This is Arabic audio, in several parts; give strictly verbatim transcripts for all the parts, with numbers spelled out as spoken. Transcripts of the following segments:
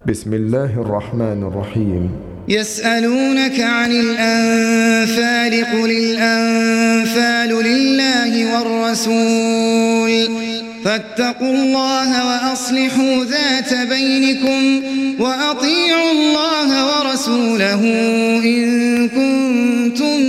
بسم الله الرحمن الرحيم. يسألونك عن الأنفال قل الأنفال لله والرسول فاتقوا الله وأصلحوا ذات بينكم وأطيعوا الله ورسوله إن كنتم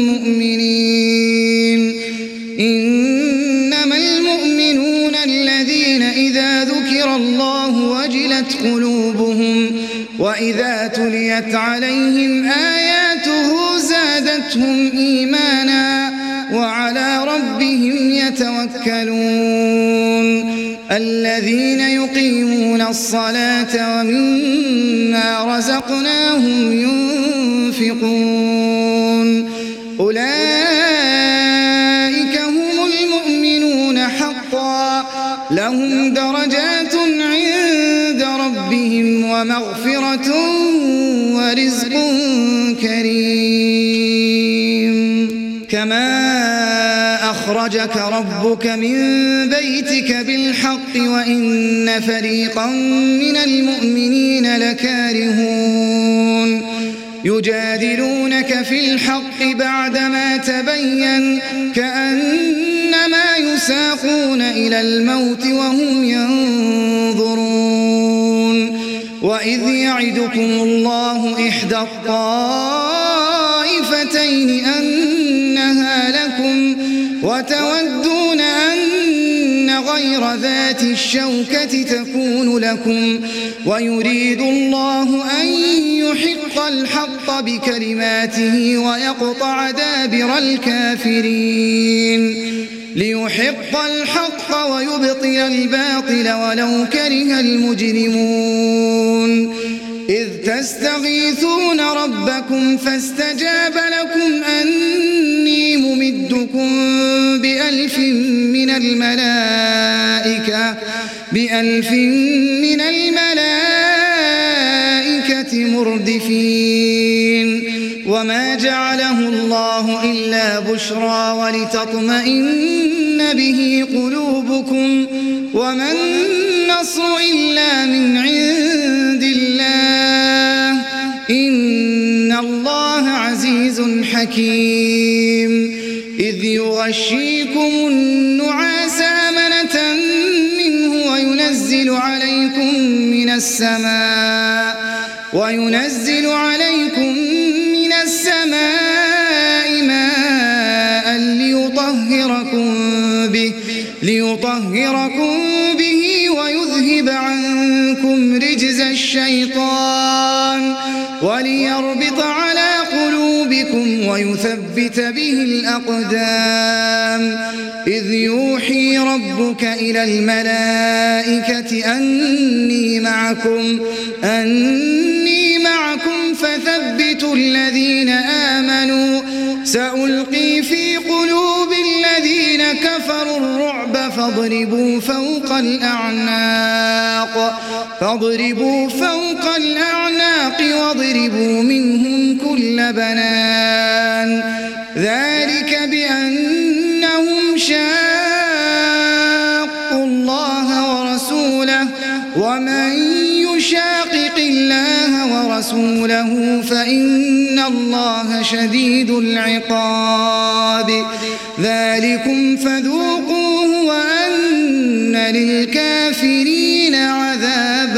مؤمنين. إنما المؤمنون الذين إذا ذكر الله وجلت قلوبهم وإذا تليت عليهم آياته زادتهم إيمانا وعلى ربهم يتوكلون. الذين يقيمون الصلاة ومما رزقناهم ينفقون أولئك هم المؤمنون حقا لهم درجات عند ربهم ومغفرة ورزق كريم. كما أخرجك ربك من بيتك بالحق وإن فريقا من المؤمنين لكارهون يجادلونك في الحق بعدما تبين كأنما يساقون إلى الموت وهم ينظرون. وإذ يعدكم الله إحدى الطائفتين أنها لكم وتودون أن غير ذات الشوكة تكون لكم ويريد الله أن يحق الحق بكلماته ويقطع دابر الكافرين ليحق الحق ويبطل الباطل ولو كره المجرمون. إذ تستغيثون ربكم فاستجاب لكم أني ممدكم بألف من الملائكة بألف من الملائكة مردفين. وما جعله الله إلا بشرى ولتطمئن به قلوبكم وما النصر إلا من عند الله إن الله عزيز حكيم. إذ يغشيكم النعاس أمنة منه وينزل عليكم من السماء وينزل عليكم من السماء ماء ليطهركم به ليطهركم به ويذهب عنكم رجز الشيطان وليربط على قلوبكم ويثبت به الأقدام. إذ يوحي ربك إلى الملائكة أني معكم أني معكم فثبتوا الذين آمنوا سألقي في قلوب الذين كفروا الرعب فاضربوا فوق الأعناق فاضربوا فوق الأعناق واضربوا منهم كل بنان ذلك بأنهم شاقوا الله ورسوله ومن يشاقق الله ورسوله فإن الله شديد العقاب. ذلكم فذوقوه وأن للكافرين عذاب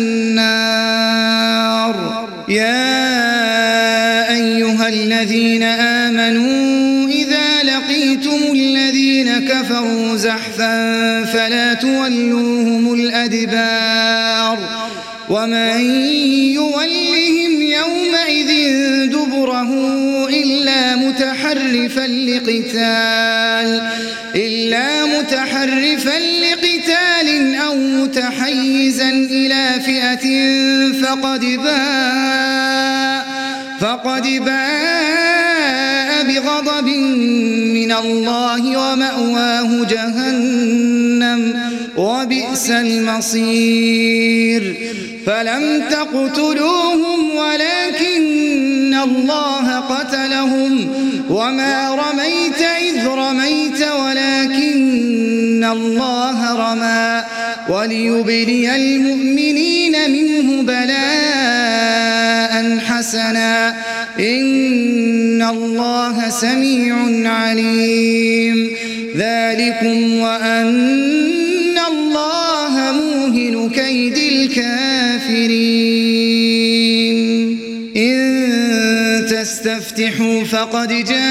النار. يا أيها الذين آمنوا إذا لقيتم الذين كفروا زحفا فلا تولوهم الأدبار ومن يولهم يومئذ دبره إلا متحرفا لقتال إلا متحرفا لقتال أو متحيزا إلى فئة فقد باء فقد باء بغضب من الله ومأواه جهنم وبئس المصير. فلم تقتلوهم ولكن الله قتلهم وما رميت إذ رميت ولكن الله رمى وليبلي المؤمنين منه بلاء حسنا إن الله سميع عليم ذلكم وأن الله موهن كيد الكافرين إن تستفتحوا فقد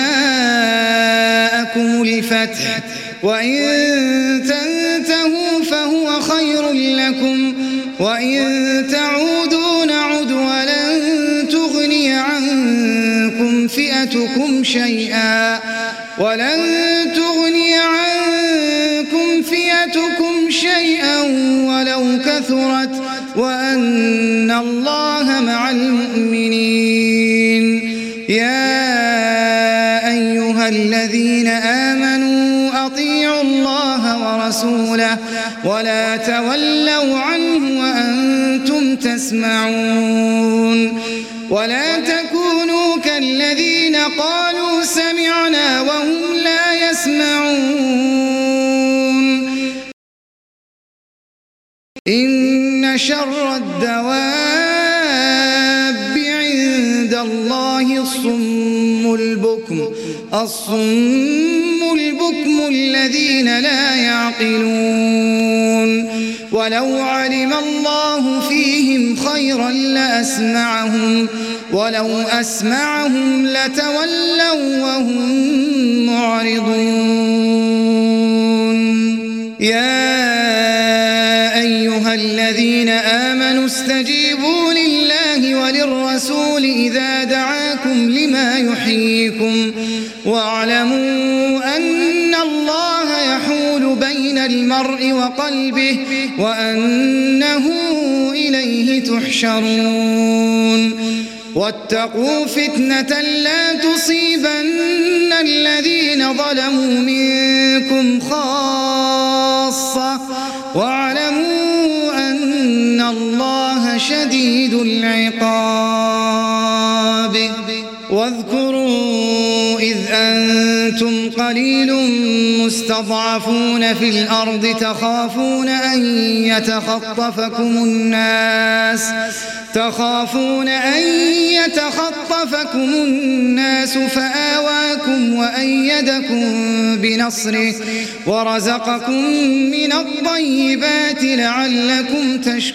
جاءكم الفتح وإن تنتهوا فهو خير لكم وإن تعودوا نعد ولن تغني عنكم فئتكم شيئا ولن تغني عنكم فئتكم شيئا ولو كثرت وأن الله مع المؤمنين يا أيها الذين آمنوا أطيعوا الله ورسوله ولا تولوا عنه وأنتم تسمعون ولا تكونوا كالذين قالوا سمعنا وهم لا يسمعون إن شر الدواب عند الله الصم البكم الصم البكم الذين لا يعقلون ولو علم الله فيهم خيرا لأسمعهم ولو أسمعهم لتولوا وهم معرضون يا أيها الذين آمنوا استجيبوا لله وللرسول إذا دعاكم لما يحييكم واعلموا أن الله يحول بين المرء وقلبه وأنه إليه تحشرون واتقوا فتنة لا تصيبن الذين ظلموا منكم خاصة واعلموا أن الله شديد العقاب واذكروا إذ أنتم قليل مستضعفون في الأرض تخافون أن يتخطفكم الناس تخافون أن يتخطفكم الناس فآواكم وأيدكم بنصره ورزقكم من الطيبات لعلكم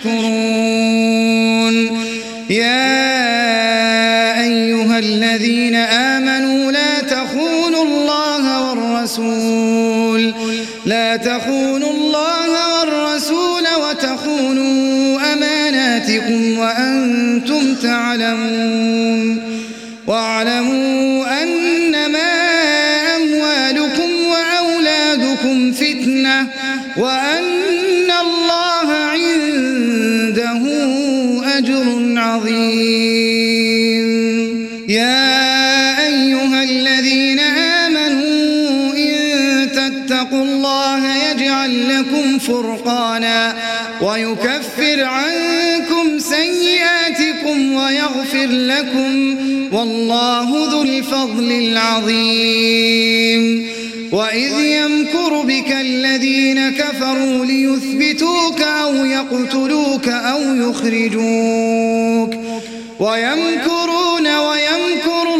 تشكرون يا أيها الذين آمنوا لا تخونوا الله والرسول لا تخونوا الله والرسول وتخونوا أماناتكم وأنتم تعلمون واعلموا أنما أموالكم وأولادكم فتنة وأن الله عنده أجر عظيم يا أيها الذين آمنوا إن تتقوا الله يجعل لكم فرقانا ويكفر عنكم سيئاتكم ويغفر لكم والله ذو الفضل العظيم وإذ يمكر بك الذين كفروا ليثبتوك أو يقتلوك أو يخرجوك ويمكرون ويمكر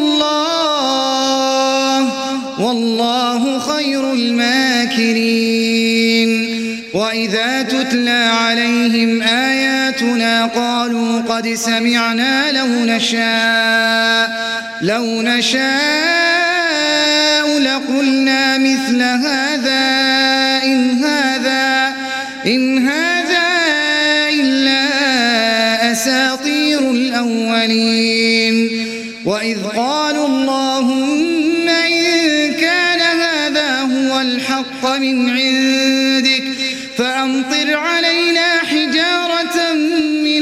الله والله خير الماكرين وإذا تتلى عليهم آياتنا قالوا قد سمعنا لو نشاء لو نشاء لقلنا مثل هذا إن هذا إن هذا إلا أساطير الأولين وإذ قالوا اللهم إن كان هذا هو الحق من عندك فأمطر علينا حجارة من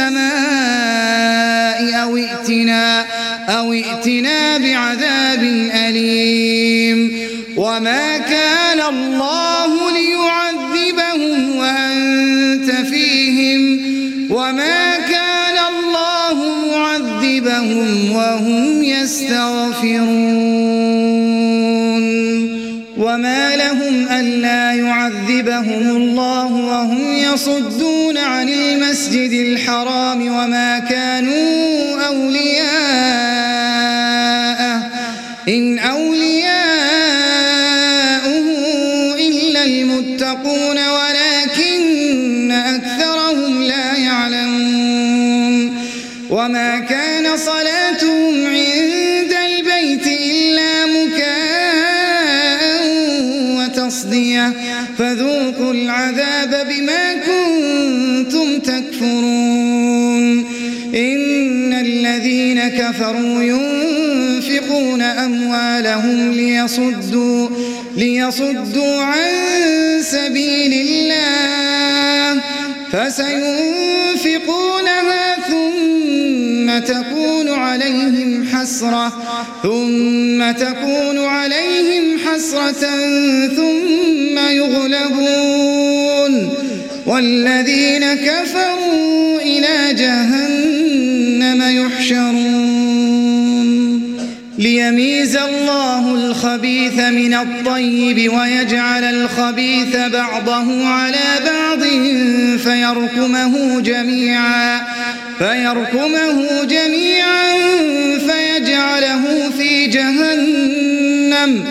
السماء أو ائتنا أو ائتنا بعذاب أليم وما كان الله ليعذبهم وأنت فيهم وما كان الله معذبهم وهم يستغفرون وما لهم ألا يعذبهم الله وهم يصدون عن المسجد الحرام وما كانوا أولياءه إن أولياؤه إلا المتقون ولكن أكثرهم لا يعلمون وما كان صلاتهم عند البيت إلا مكاء وتصدية فذوقوا العذاب بما كنتم تكفرون إن الذين كفروا ينفقون أموالهم ليصدوا, ليصدوا عن سبيل الله فسينفقونها ثم تكون عليهم حسرة ثم تكون عليهم حسرة ثم يغلبون والذين كفروا إلى جهنم يحشرون ليميز الله الخبيث من الطيب ويجعل الخبيث بعضه على بعض فيركمه جميعا فيركمه جميعا فيجعله في جهنم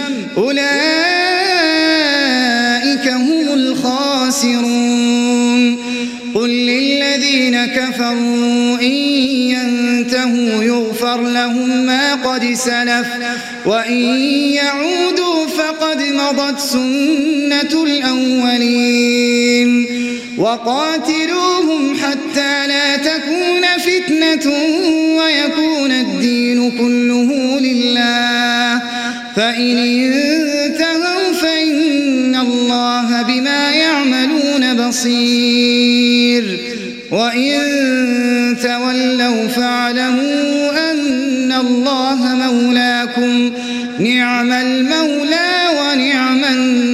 أولئك هم الخاسرون قل للذين كفروا إن ينتهوا يغفر لهم ما قد سلف وإن يعودوا فقد مضت سنة الأولين وقاتلوهم حتى لا تكون فتنة ويكون الدين كله لله فإن انتهوا فإن الله بما يعملون بصير وإن تولوا فاعلموا أن الله مولاكم نعم المولى ونعم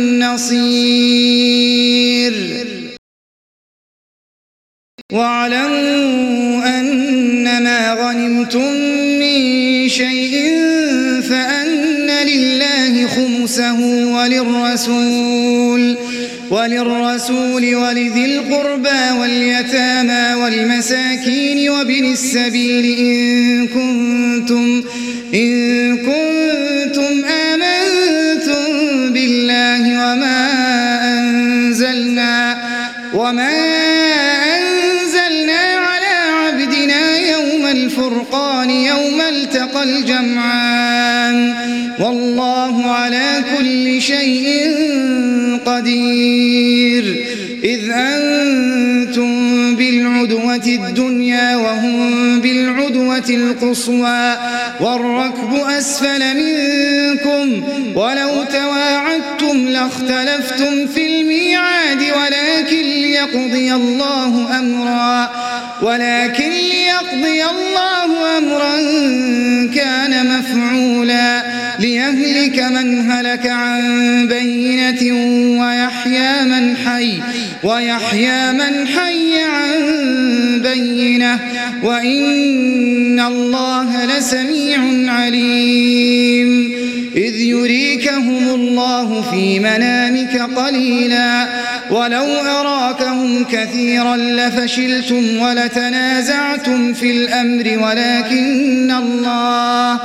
النصير واعلموا أن ما غنمتم من شيء فأن لله خمسه وللرسول وللرسول ولذي القربى واليتامى والمساكين وابن السبيل إن كنتم إن كنتم آمنتم بالله وما أنزلنا وما أنزلنا على عبدنا يوم الفرقان يوم التقى الجمعان والله على كل شيء قدير إذ أنتم بالعدوة الدنيا وهم بالعدوة القصوى والركب أسفل منكم ولو تواعدتم لاختلفتم في الميعاد ولكن ليقضي الله أمرا ولكن ليقضي الله أمرا كان مفعولا ليهلك من هلك عن بينة ويحيى من حي ويحيى من حي عن بينة وإن الله لسميع عليم إذ يريكهم الله في منامك قليلا ولو أراكهم كثيرا لفشلتم ولتنازعتم في الأمر ولكن الله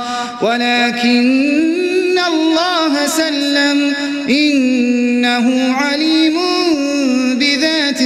ولكن الله سلم إنه عليم بذات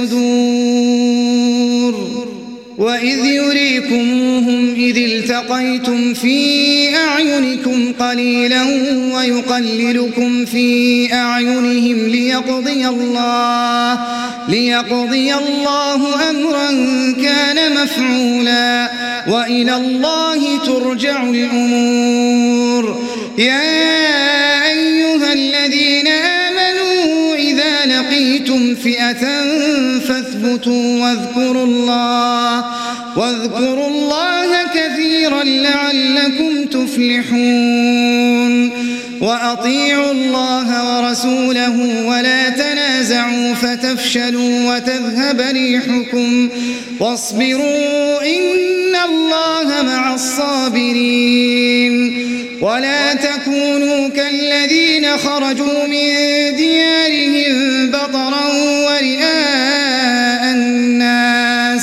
الصدور وإذ يريكموهم إذ التقيتم في أعينكم قليلا ويقللكم في أعينهم ليقضي الله ليقضي الله أمرا كان مفعولا وإلى الله ترجع الأمور يا أيها الذين آمنوا إذا لقيتم فئة فاثبتوا واذكروا الله واذكروا الله كثيرا لعلكم تفلحون وأطيعوا الله ورسوله ولا تنازعوا فتفشلوا وتذهب ريحكم واصبروا إن الله مع الصابرين ولا تكونوا كالذين خرجوا من ديارهم بطرا ورئاء الناس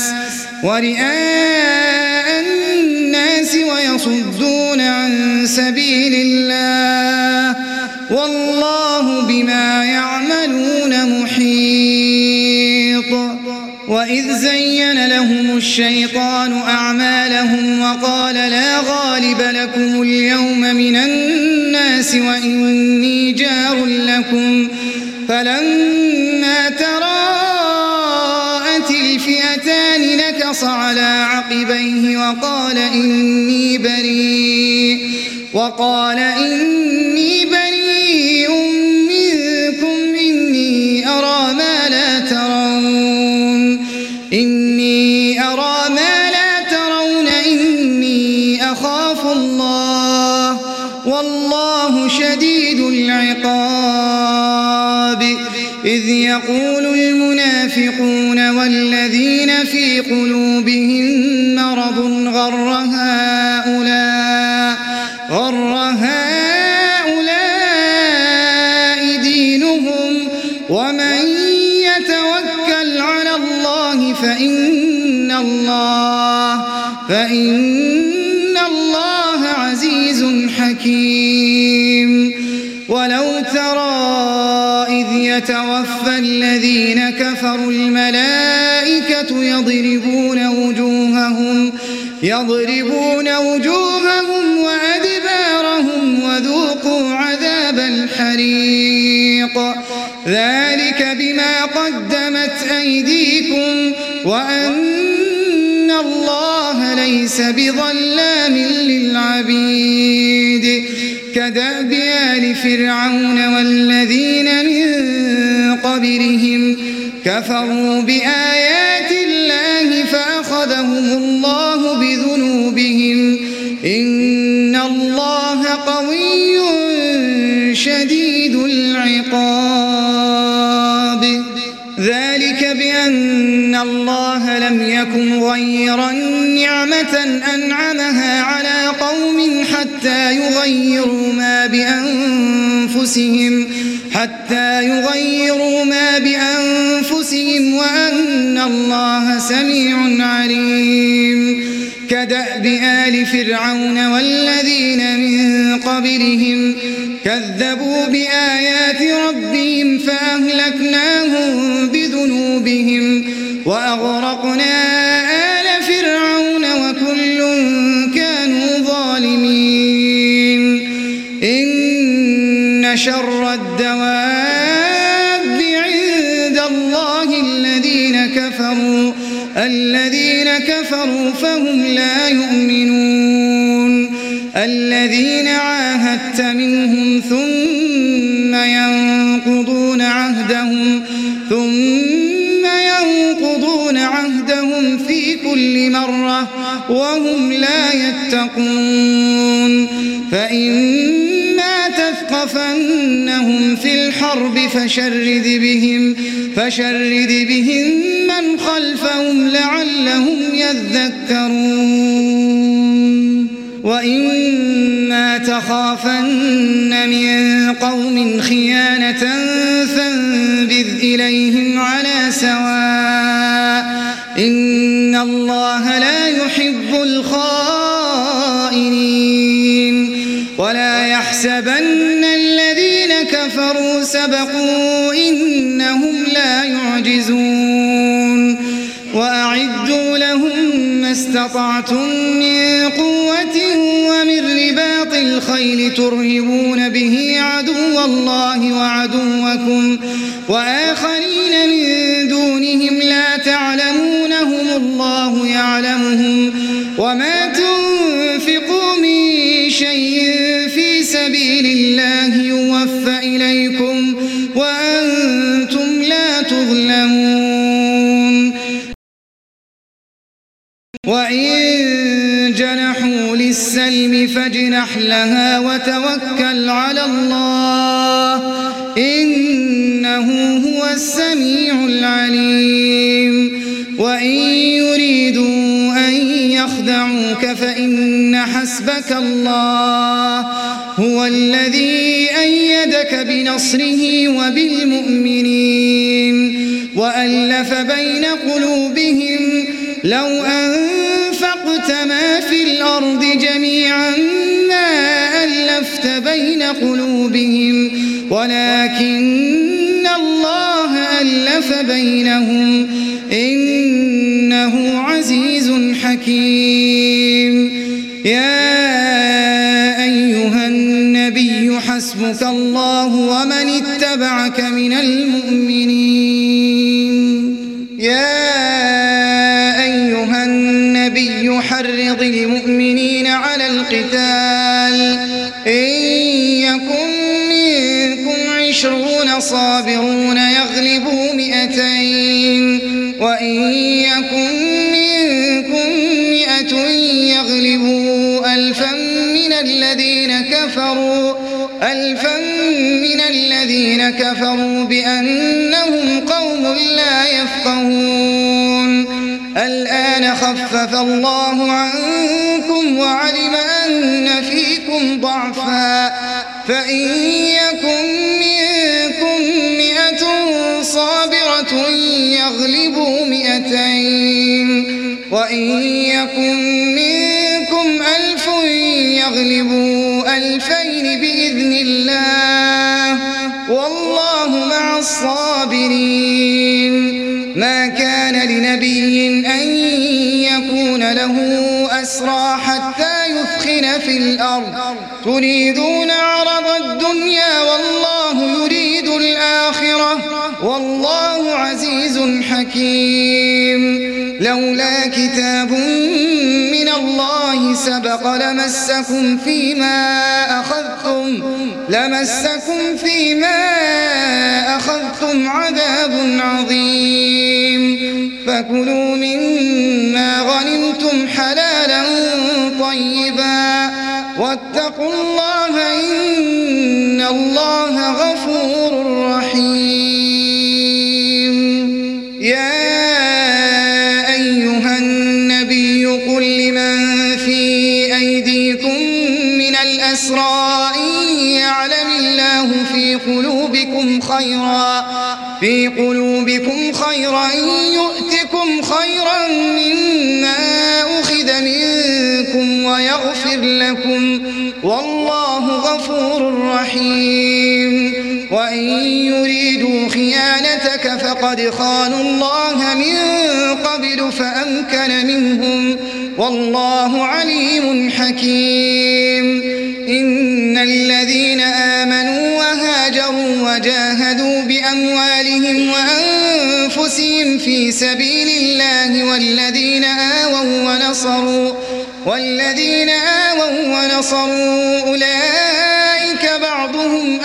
ورئاء الناس ويصدون عن سبيل الله والله بما يعملون محيط. وإذ زين لهم الشيطان أعمالهم وقال لا غالب لكم اليوم من الناس وإني جار لكم فلما تراءت الفئتان نكص على عقبيه وقال إني بريء وقال إني بريء منكم إني أرى ما لا ترون إني أرى ما لا ترون إني أخاف الله والله شديد العقاب. إذ يقول المنافقون والذين في قلوبهم مرض غر هؤلاء غر هؤلاء دينهم ومن يتوكل على الله فإن الله فإن الله عزيز حكيم. ولو ترى إذ يتوفى الذين كفروا الملائكة يضربون وجوههم يضربون وجوههم وأدبارهم وذوقوا عذاب الحريق ذلك بما قدمت أيديكم وأن الله ليس بظلام للعبيد. كدأب آل فرعون والذين من قبلهم كفروا بآيات الله فأخذهم الله بذنوبهم إن الله قوي شديد العقاب. ذلك بأن الله لم يكن غيرا نعمة أنعمها على قوم حتى يغيروا ما بأنفسهم حتى يغيروا ما بأنفسهم وأن الله سميع عليم. كدأب آل فرعون والذين من قبلهم كذبوا بآيات ربهم فأهلكناهم بذنوبهم وأغرقنا آل فرعون وكل كانوا ظالمين. إن شر الدواب عند الله الذين كفروا الذين كفروا فهم لا يؤمنون. الذين عاهدت منهم ثم ينقضون عهدهم ثم ينقضون عهدهم في كل مرة وهم لا يتقون. فإما تثقفنهم في الحرب فشرد بهم فشرد بهم من خلفهم لعلهم يذكرون. وإما تخافن من قوم خيانة فانبذ إليهم على سواء إن الله لا يحب الخائنين. ولا يحسبن الذين كفروا سبقوا إنهم لا يعجزون. وأعدوا لهم ما استطعتم من قوة ومن رباط الخيل ترهبون به عدو الله وعدوكم وآخرين من دونهم لا تعلمونهم الله يعلمهم وما تنفقوا من شيء في سبيل الله يوفى إليكم وأنتم لا تظلمون. وإن جنحوا للسلم فاجنح لها وتوكل على الله إنه هو السميع العليم. وإن يريدوا أن يخدعوك فإن حسبك الله هو الذي أيدك بنصره وبالمؤمنين وألف بين قلوبهم لو أنفقت ما في الأرض جميعا ما ألفت بين قلوبهم ولكن الله ألف بينهم إنه عزيز حكيم. يا أيها النبي حسبك الله ومن اتبعك من المؤمنين. يا أيها النبي حرض المؤمنين على القتال إن يكن منكم عشرون صابرون يغلبوا مئتين وإن يكن منكم مئة يغلبوا ألفا من الذين كفروا ألفا من الذين كفروا بأنهم قوم لا يفقهون. الآن خفف الله عنكم وعلم أن فيكم ضعفا فإن يكن منكم مئة صابرة يغلبوا مئتين وإن يكن منكم ألف يغلبوا ألفين بإذن الله والله مع الصابرين. ما كان لنبي أن يكون له أسرى حتى يثخن في الأرض تريدون عرض الدنيا والله يريد الآخرة والله عزيز حكيم. لولا كتاب من الله سبق لمسكم فيما أخذتم لمسكم فيما أخذتم عذاب عظيم. فكلوا مما غنمتم حلالا طيبا واتقوا الله إن الله غفور رحيم. يا أيها النبي قل لمن في أيديكم من الأسرى إن يعلم الله في قلوبكم خيرا في قلوبكم خيرا يؤتكم خيرا مما أخذ منكم ويغفر لكم والله غفور رحيم. وإن يريدوا خيانتك فقد خانوا الله من قبل فأمكن منهم والله عليم حكيم. إن الذين آمنوا وهاجروا وجاهدوا بأموالهم وأنفسهم في سبيل الله والذين آووا ونصروا والذين آووا ونصروا أولئك بعضهم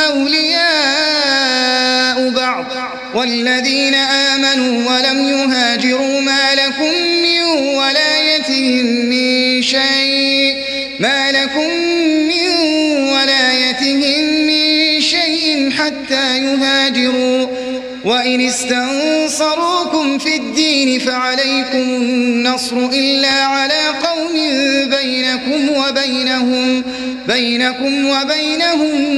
أولياء بعض والذين آمنوا ولم يهاجروا ما لكم من ولايتهم من شيء ما لكم من ولايتهم من شيء حتى يهاجروا وإن استنصروكم في الدين فعليكم النصر إلا على قوم بينكم وبينهم بينكم وبينهم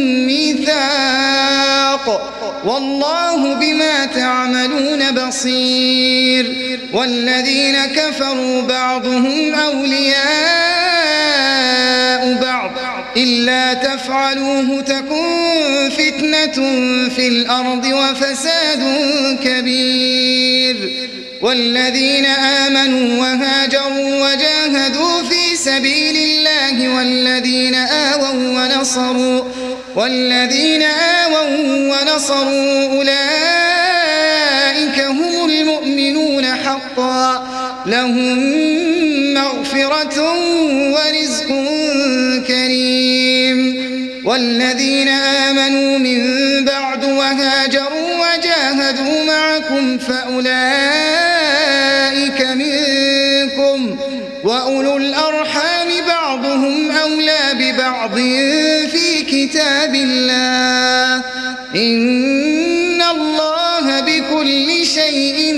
ميثاق والله بما تعملون بصير. والذين كفروا بعضهم أولياء بعض إلا تفعلوه تكن فتنة في الأرض وفساد كبير. والذين آمنوا وهاجروا وجاهدوا في سبيل الله والذين آووا ونصروا والذين آووا ونصروا أولئك هم المؤمنون حقا لهم مغفرة ورزق كريم. والذين آمنوا من بعد وهاجروا وجاهدوا معكم فأولئك منكم وأولو الأرحام بعضهم أولى ببعض في كتاب الله إن الله بكل شيء